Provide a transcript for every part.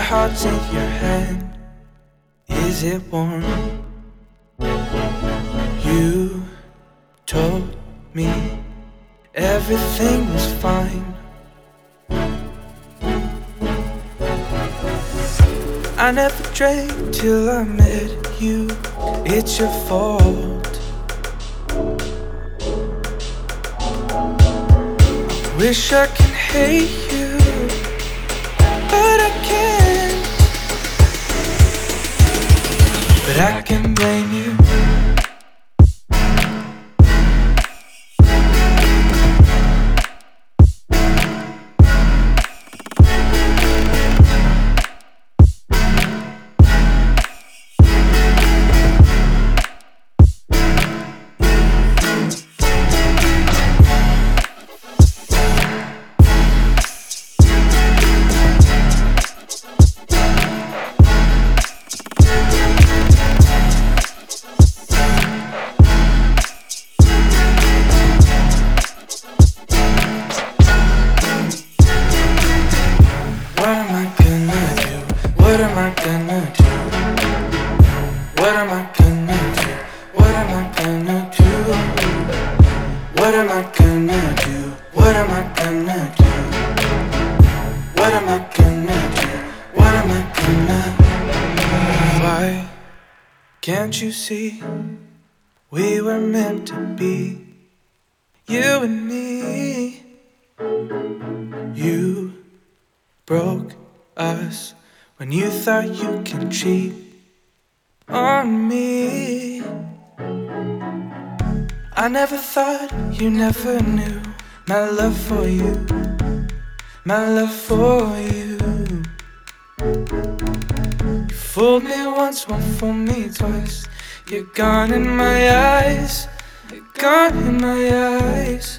heart's in your hand. Is it warm? You told me everything was fine. I never drank till I met you. It's your fault. Wish I could hate you, but I can't. But I can blame you. What am I gonna do? What am I gonna do? What am I gonna do? What am I gonna do? What am I gonna do? What am I gonna do? What am I gonna do? Why can't you see we were meant to be? You and me. You broke us when you thought you could cheat on me. I never thought you never knew my love for you, my love for you. You fooled me once, won't fool me twice. You're gone in my eyes, you're gone in my eyes.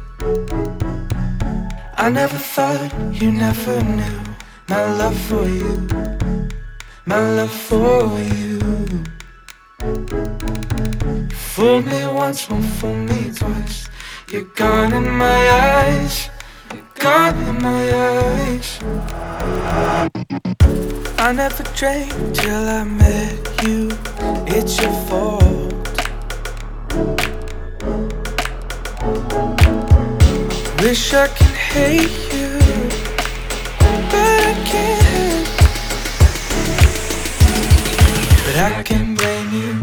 I never thought you never knew my love for you, my love for you. You fooled me once, won't fool me twice. You're gone in my eyes, you're gone in my eyes. I never drank till I met you. It's your fault. Wish I could hate you, but I can't. But I can blame you.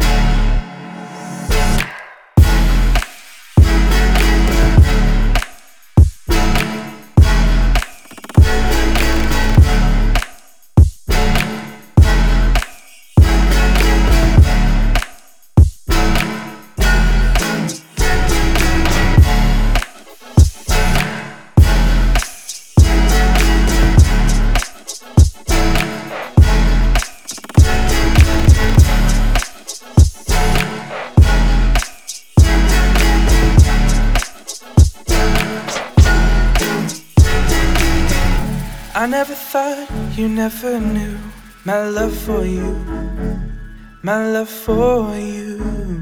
I never thought you never knew my love for you, my love for you.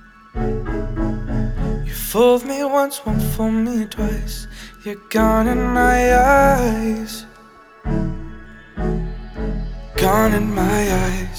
You fooled me once, won't fool me twice. You're gone in my eyes, gone in my eyes.